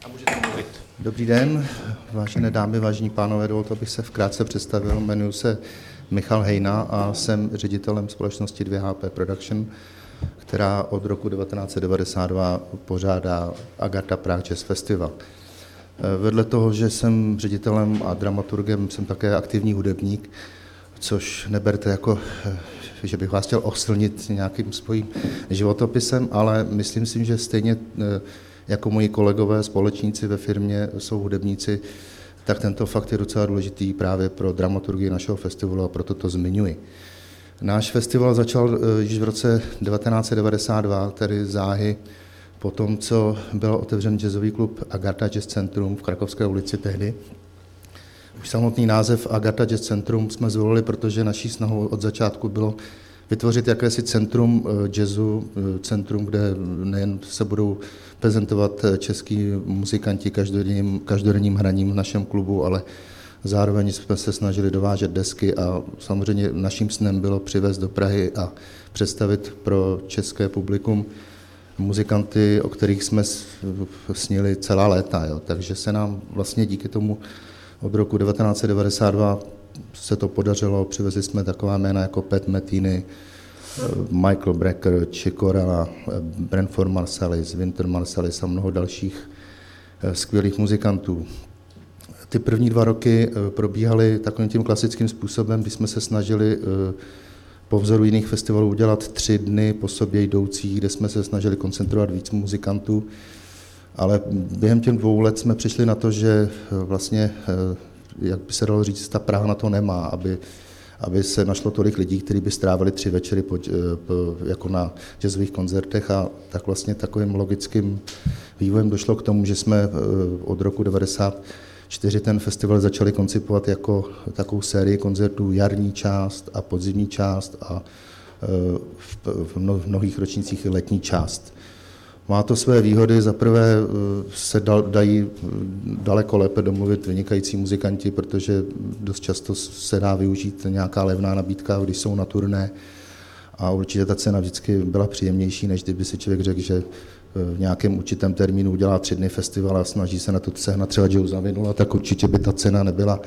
A můžete mluvit. Dobrý den, vážené dámy, vážení pánové, dovolte, abych se vkrátce představil. Jmenuji se Michal Hejna a jsem ředitelem společnosti 2HP Production, která od roku 1992 pořádá Agartha Prague Jazz Festival. Vedle toho, že jsem ředitelem a dramaturgem, jsem také aktivní hudebník, což neberte jako, že bych vás chtěl oslnit nějakým svým životopisem, ale myslím si, že stejně jako moji kolegové, společníci ve firmě jsou hudebníci, tak tento fakt je docela důležitý právě pro dramaturgii našeho festivalu a proto to zmiňuji. Náš festival začal již v roce 1992, tedy záhy po tom, co byl otevřen jazzový klub Agartha Jazz Centrum v Krakovské ulici tehdy. Už samotný název Agartha Jazz Centrum jsme zvolili, protože naší snahou od začátku bylo vytvořit jakési centrum jazzu, centrum, kde nejen se budou prezentovat český muzikanti každodenním hraním v našem klubu, ale zároveň jsme se snažili dovážet desky a samozřejmě naším snem bylo přivést do Prahy a představit pro české publikum muzikanty, o kterých jsme snili celá léta. Jo. Takže se nám vlastně díky tomu od roku 1992 se to podařilo, přivezli jsme taková jména jako Pat Metheny, Michael Brecker, Chick Corea, Branford Marsalis, Wynton Marsalis a mnoho dalších skvělých muzikantů. Ty první 2 roky probíhaly takovým tím klasickým způsobem, kdy jsme se snažili po vzoru jiných festivalů udělat 3 dny po sobě jdoucí, kde jsme se snažili koncentrovat víc muzikantů, ale během těch 2 let jsme přišli na to, že vlastně, jak by se dalo říct, ta Praha na to nemá, aby se našlo tolik lidí, kteří by strávili 3 večery jako na jazzových koncertech, a tak vlastně takovým logickým vývojem došlo k tomu, že jsme od roku 1994 ten festival začali koncipovat jako takovou sérii koncertů, jarní část a podzimní část a v mnohých ročnících letní část. Má to své výhody, zaprvé se dají daleko lépe domluvit vynikající muzikanti, protože dost často se dá využít nějaká levná nabídka, když jsou na turné, a určitě ta cena vždycky byla příjemnější, než kdyby si člověk řekl, že v nějakém určitém termínu udělá 3 dny festival a snaží se na to sehnat třeba Joe Zawinula, tak určitě by ta cena nebyla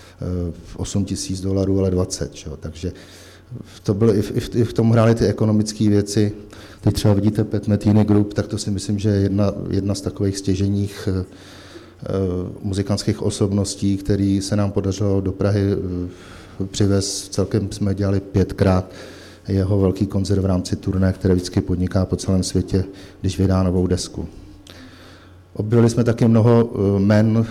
$8,000, ale 20. Čo? Takže to bylo, i v tom hrály ty ekonomické věci. Teď třeba vidíte Pat Metheny Group, tak to si myslím, že je jedna z takových stěžejních muzikantských osobností, který se nám podařilo do Prahy přivést. Celkem jsme dělali 5krát jeho velký koncert v rámci turné, které vždycky podniká po celém světě, když vydá novou desku. Objevili jsme taky mnoho men,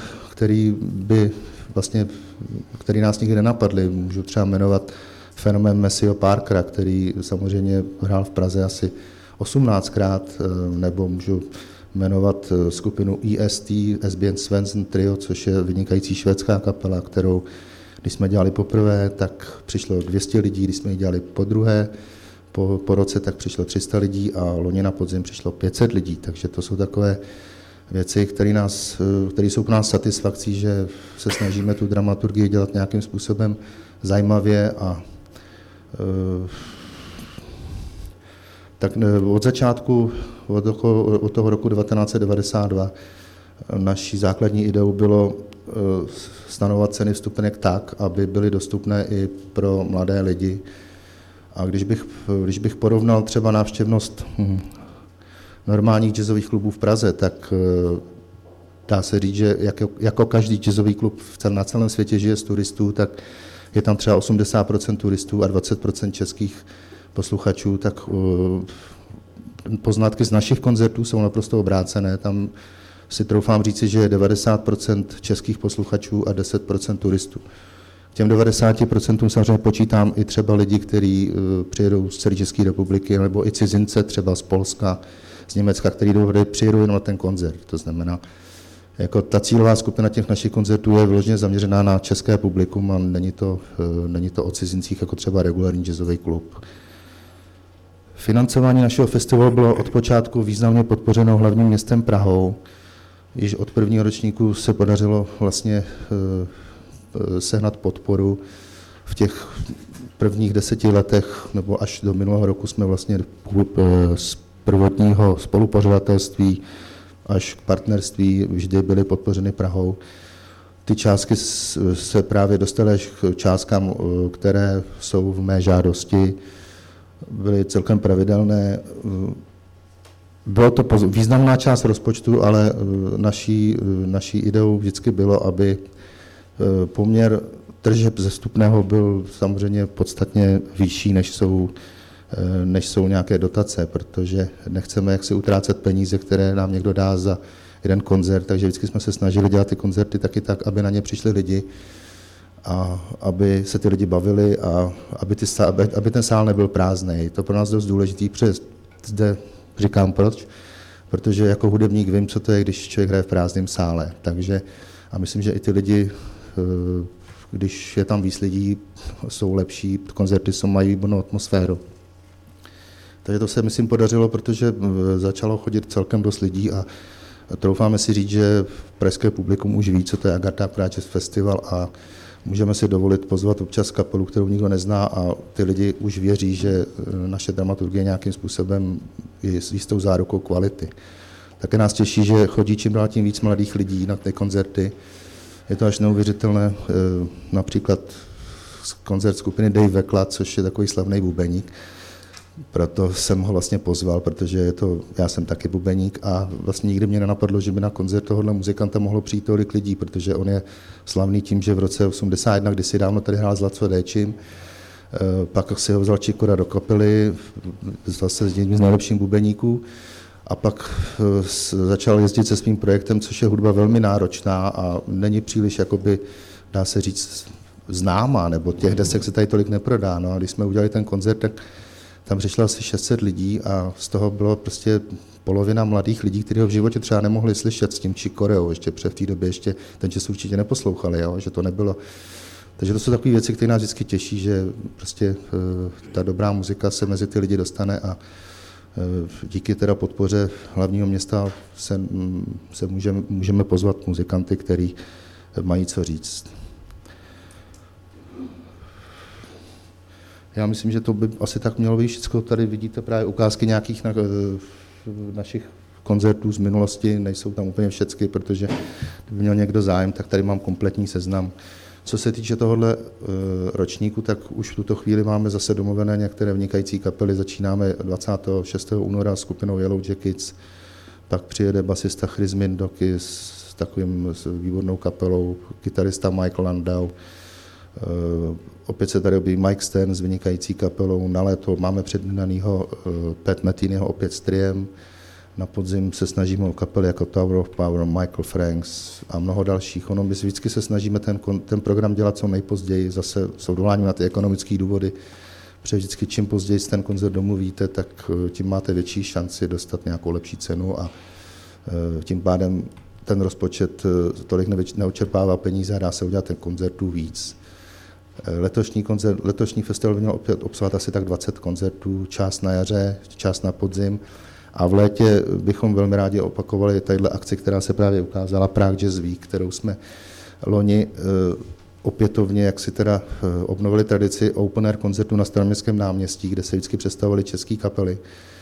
který nás nikdy nenapadli. Můžu třeba jmenovat fenomén Maceo Parkera, který samozřejmě hrál v Praze asi 18krát, nebo můžu jmenovat skupinu EST, Esbjörn Svensson Trio, což je vynikající švédská kapela, kterou, když jsme dělali poprvé, tak přišlo 200 lidí, když jsme ji dělali podruhé, po roce tak přišlo 300 lidí a loni na podzim přišlo 500 lidí, takže to jsou takové věci, které jsou pro nás satisfakcí, že se snažíme tu dramaturgii dělat nějakým způsobem zajímavě a tak od začátku, od toho roku 1992, naší základní ideou bylo stanovovat ceny vstupenek tak, aby byly dostupné i pro mladé lidi. A když bych porovnal třeba návštěvnost normálních jazzových klubů v Praze, tak dá se říct, že jako každý jazzový klub na celém světě žije z turistů, tak je tam třeba 80% turistů a 20% českých posluchačů, tak poznatky z našich koncertů jsou naprosto obrácené. Tam si troufám říci, že je 90% českých posluchačů a 10% turistů. K těm 90% samozřejmě počítám i třeba lidi, kteří přijedou z celé České republiky, nebo i cizince třeba z Polska, z Německa, kteří přijedou jenom na ten koncert. To znamená, jako ta cílová skupina těch našich koncertů je vyloženě zaměřená na české publikum a není to o cizincích jako třeba regulární jazzový klub. Financování našeho festivalu bylo od počátku významně podpořeno hlavním městem Prahou. Již od prvního ročníku se podařilo vlastně sehnat podporu. V těch prvních 10 letech nebo až do minulého roku jsme vlastně z prvotního spolupořadatelství až k partnerství vždy byly podpořeny Prahou. Ty částky se právě dostaly až k částkám, které jsou v mé žádosti, byly celkem pravidelné. Bylo to významná část rozpočtu, ale naší ideou vždycky bylo, aby poměr tržeb ze vstupného byl samozřejmě podstatně vyšší, než jsou nějaké dotace, protože nechceme jaksi utrácet peníze, které nám někdo dá za jeden koncert, takže vždycky jsme se snažili dělat ty koncerty taky tak, aby na ně přišli lidi a aby se ty lidi bavili a aby ten sál nebyl prázdný. To pro nás dost důležitý, protože zde říkám proč, protože jako hudebník vím, co to je, když člověk hraje v prázdném sále. Takže a myslím, že i ty lidi, když je tam víc lidí, jsou lepší, koncerty mají výbornou atmosféru. Takže to se, myslím, podařilo, protože začalo chodit celkem dost lidí a troufáme si říct, že pražské publikum už ví, co to je Agartha Prague Jazz Festival a můžeme si dovolit pozvat občas kapelu, kterou nikdo nezná a ty lidi už věří, že naše dramaturgie nějakým způsobem je s jistou zárukou kvality. Také nás těší, že chodí čím dál tím víc mladých lidí na ty koncerty. Je to až neuvěřitelné, například koncert skupiny Dave Vekla, což je takový slavný bubeník. Proto jsem ho vlastně pozval, protože já jsem taky bubeník a vlastně nikdy mě nenapadlo, že by na koncert tohohle muzikanta mohlo přijít tolik lidí, protože on je slavný tím, že v roce 1981, kdysi dávno tady hrál s Laco Déčím, pak si ho vzal Čikora do kapely, zase s jedním z nejlepších bubeníků a pak začal jezdit se svým projektem, což je hudba velmi náročná a není příliš, jakoby, dá se říct, známá, nebo těch desek se tady tolik neprodá. No a když jsme udělali ten koncert, tak tam přišlo asi 600 lidí a z toho bylo prostě polovina mladých lidí, kteří ho v životě třeba nemohli slyšet s tím Čikoreou, ještě v té době ještě ten čas určitě neposlouchali, jo, že to nebylo. Takže to jsou takové věci, které nás vždycky těší, že prostě ta dobrá muzika se mezi ty lidi dostane a díky teda podpoře hlavního města se můžeme pozvat muzikanty, kteří mají co říct. Já myslím, že to by asi tak mělo být všechno. Tady vidíte právě ukázky nějakých našich koncertů z minulosti, nejsou tam úplně všechny, protože kdyby měl někdo zájem, tak tady mám kompletní seznam. Co se týče tohohle ročníku, tak už v tuto chvíli máme zase domluvené některé vynikající kapely. Začínáme 26. února s skupinou Yellow Jackets, pak přijede basista Chris Mindoky s takovým výbornou kapelou, kytarista Michael Landau. Opět se tady objeví Mike Stern s vynikající kapelou. Na léto máme předjednanýho Pat Methenyho opět s triem. Na podzim se snažíme o kapely jako Tower of Power, Michael Franks a mnoho dalších. My vždycky se snažíme ten program dělat co nejpozději, zase s odvoláním na ty ekonomické důvody. Protože vždycky čím později ten koncert domluvíte, tak tím máte větší šanci dostat nějakou lepší cenu a tím pádem ten rozpočet tolik neočerpává peníze a dá se udělat ten koncertů víc. Letošní festival měl opět obsahovat asi tak 20 koncertů, část na jaře, část na podzim. A v létě bychom velmi rádi opakovali tadyhle akci, která se právě ukázala, Prague Jazz Week, kterou jsme loni opětovně, jak si teda obnovili tradici open air koncertu na Staroměstském náměstí, kde se vždycky představovaly české kapely.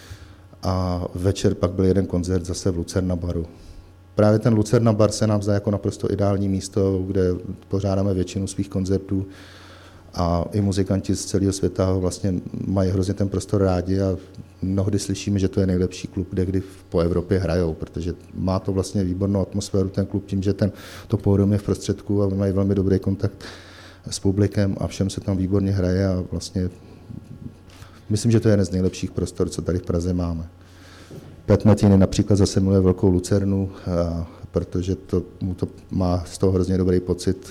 A večer pak byl jeden koncert zase v Lucerna baru. Právě ten Lucerna bar se nám zdá jako naprosto ideální místo, kde pořádáme většinu svých koncertů a i muzikanti z celého světa vlastně mají hrozně ten prostor rádi a mnohdy slyšíme, že to je nejlepší klub, kde kdy po Evropě hrajou, protože má to vlastně výbornou atmosféru ten klub tím, že to pódium je v prostředku a mají velmi dobrý kontakt s publikem a všem se tam výborně hraje a vlastně myslím, že to je jeden z nejlepších prostor, co tady v Praze máme. Pat Metheny například zase miluje Velkou Lucernu, protože mu to má z toho hrozně dobrý pocit.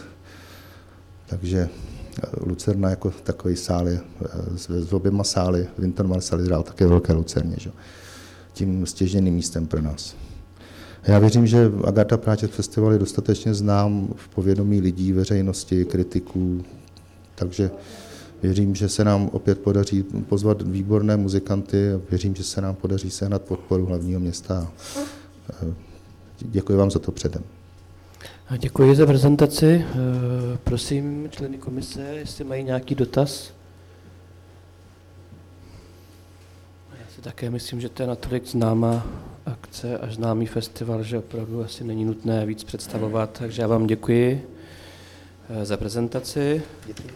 Takže Lucerna jako takový sál je, s oběma sály, Wynton Marsalis hrál také Velké Lucerně, že? Tím stěžejným místem pro nás. Já věřím, že Agartha Prague Jazz Festival je dostatečně znám v povědomí lidí, veřejnosti, kritiků, takže věřím, že se nám opět podaří pozvat výborné muzikanty a věřím, že se nám podaří sehnat podporu hlavního města. Děkuji vám za to předem. Děkuji za prezentaci. Prosím členy komise, jestli mají nějaký dotaz. Já si také myslím, že to je natolik známá akce a známý festival, že opravdu asi není nutné víc představovat, takže já vám děkuji za prezentaci. Děkuji.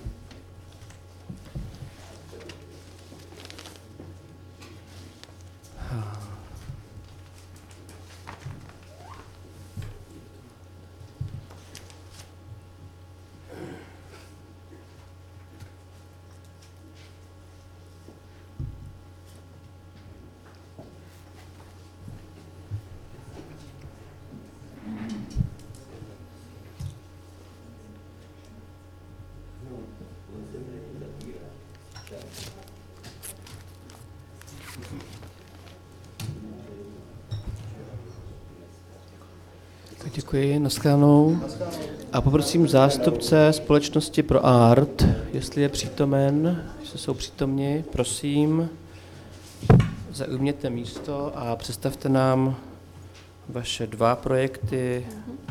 Děkuji, nashledanou. A poprosím zástupce společnosti Pro Art, jestli je přítomen, jestli jsou přítomni, prosím, zaujměte místo a představte nám vaše 2 projekty,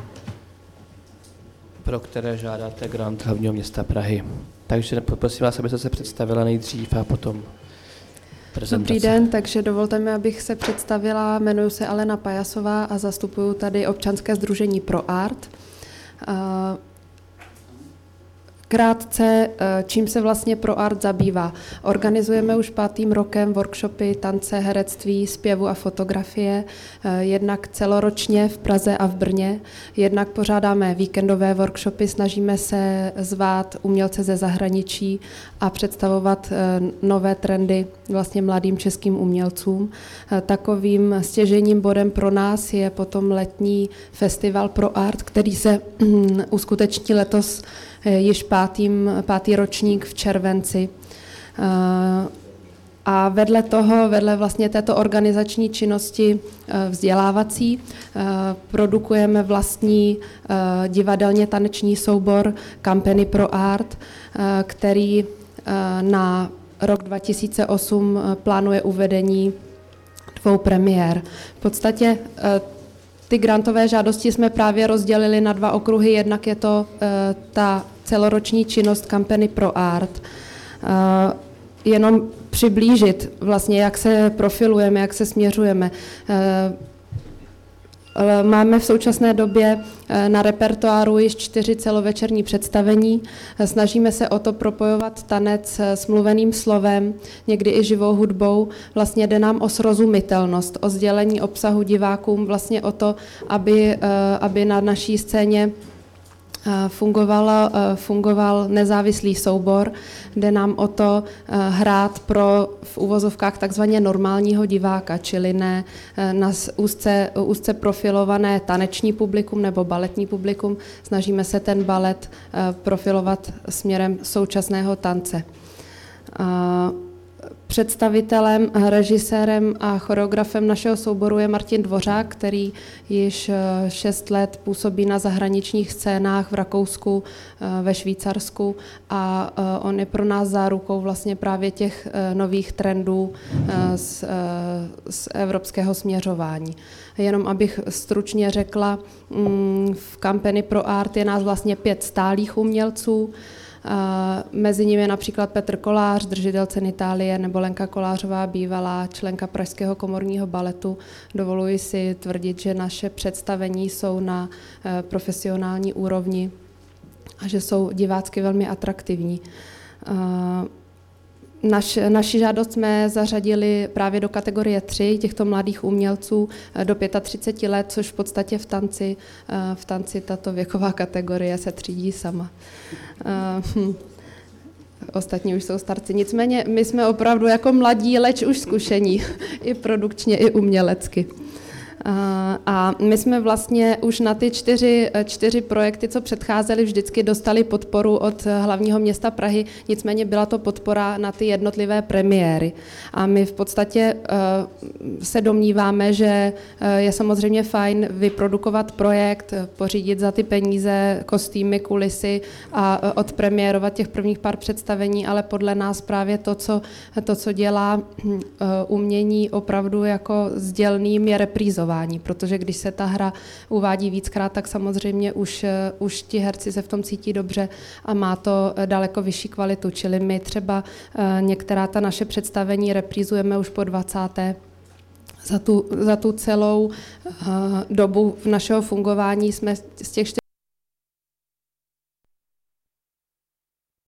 pro které žádáte grant hlavního města Prahy. Takže poprosím vás, abyste se představila nejdřív a potom prezentace. Dobrý den, takže dovolte mi, abych se představila. Jmenuji se Alena Pajasová a zastupuji tady občanské sdružení Pro Art. Krátce, čím se vlastně Pro Art zabývá. Organizujeme už 5. rokem workshopy tance, herectví, zpěvu a fotografie, jednak celoročně v Praze a v Brně, jednak pořádáme víkendové workshopy, snažíme se zvát umělce ze zahraničí a představovat nové trendy vlastně mladým českým umělcům. Takovým stěžejním bodem pro nás je potom letní festival Pro Art, který se uskuteční letos již 5. ročník v červenci. A vedle toho, vedle vlastně této organizační činnosti vzdělávací, produkujeme vlastní divadelně taneční soubor Kampeny Pro Art, který na rok 2008 plánuje uvedení 2 premiér. V podstatě ty grantové žádosti jsme právě rozdělili na 2 okruhy. Jednak je to ta celoroční činnost Kampeny Pro Art. Jenom přiblížit vlastně, jak se profilujeme, jak se směřujeme. Máme v současné době na repertoáru již 4 celovečerní představení. Snažíme se o to propojovat tanec s mluveným slovem, někdy i živou hudbou. Vlastně jde nám o srozumitelnost, o sdělení obsahu divákům, vlastně o to, aby na naší scéně fungoval nezávislý soubor, jde nám o to hrát pro v uvozovkách takzvaně normálního diváka, čili ne na úzce profilované taneční publikum nebo baletní publikum. Snažíme se ten balet profilovat směrem současného tance. Představitelem, režisérem a choreografem našeho souboru je Martin Dvořák, který již 6 let působí na zahraničních scénách v Rakousku, ve Švýcarsku a on je pro nás zárukou vlastně právě těch nových trendů z evropského směřování. Jenom abych stručně řekla, v Kampeny Pro Art je nás vlastně 5 stálých umělců. Mezi nimi je například Petr Kolář, držitel ceny Itálie, nebo Lenka Kolářová, bývalá členka Pražského komorního baletu. Dovoluji si tvrdit, že naše představení jsou na profesionální úrovni a že jsou divácky velmi atraktivní. Naši žádost jsme zařadili právě do kategorie 3 těchto mladých umělců do 35 let, což v podstatě v tanci tato věková kategorie se třídí sama. Ostatní už jsou starci. Nicméně my jsme opravdu jako mladí, leč už zkušení, i produkčně, i umělecky. A my jsme vlastně už na ty 4 projekty, co předcházely, vždycky dostali podporu od hlavního města Prahy, nicméně byla to podpora na ty jednotlivé premiéry. A my v podstatě se domníváme, že je samozřejmě fajn vyprodukovat projekt, pořídit za ty peníze kostýmy, kulisy a odpremiérovat těch prvních pár představení, ale podle nás právě to, co dělá umění opravdu jako sdělným, je reprízování. Protože když se ta hra uvádí víckrát, tak samozřejmě už ti herci se v tom cítí dobře a má to daleko vyšší kvalitu. Čili my třeba některá ta naše představení reprízujeme už po 20. za tu celou dobu našeho fungování jsme z těch